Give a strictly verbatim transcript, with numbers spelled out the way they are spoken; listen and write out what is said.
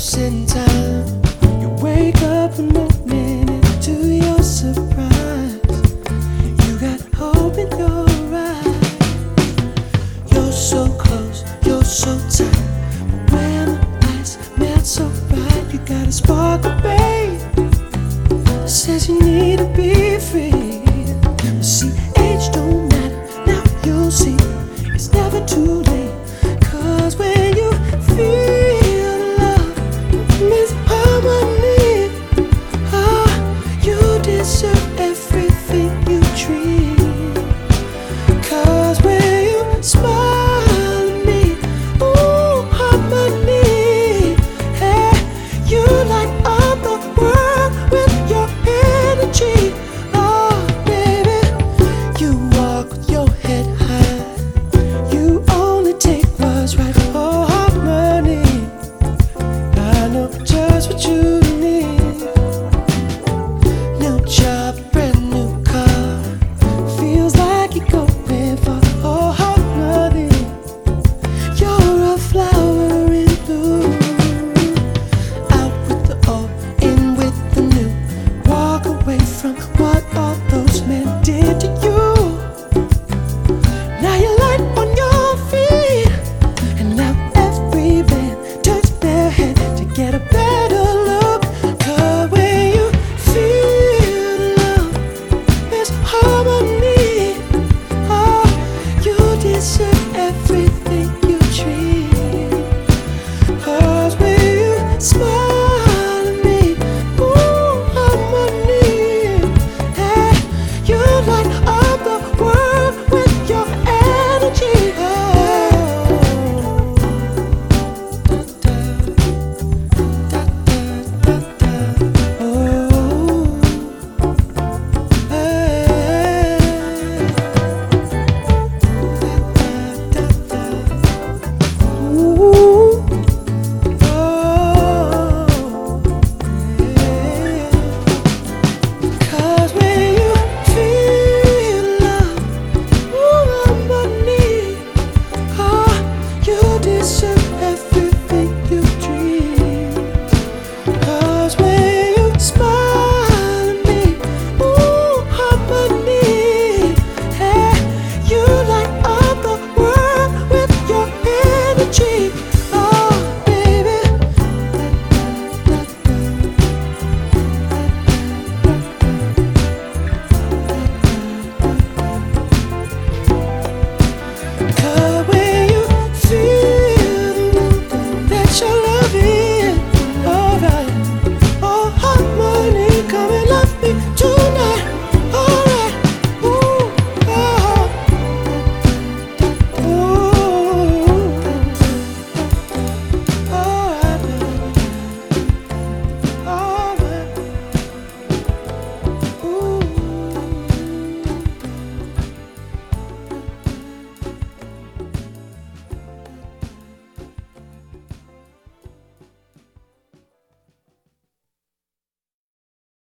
close in time. You wake up one morning to your surprise. You got hope in your eyes. You're so close, you're so tight. But when the ice melts so bright, you got a sparkle, babe. Says you need to be free. But see, age don't matter. Now you'll see it's never too late. Cause when you feel love, Miss Harmony, ah, you deserve everything you dream. Cause when you smile at me, ooh, harmony, hey, you light up the world with your energy. Oh, baby, you walk with your head high. You only take what's right for harmony. I know just what you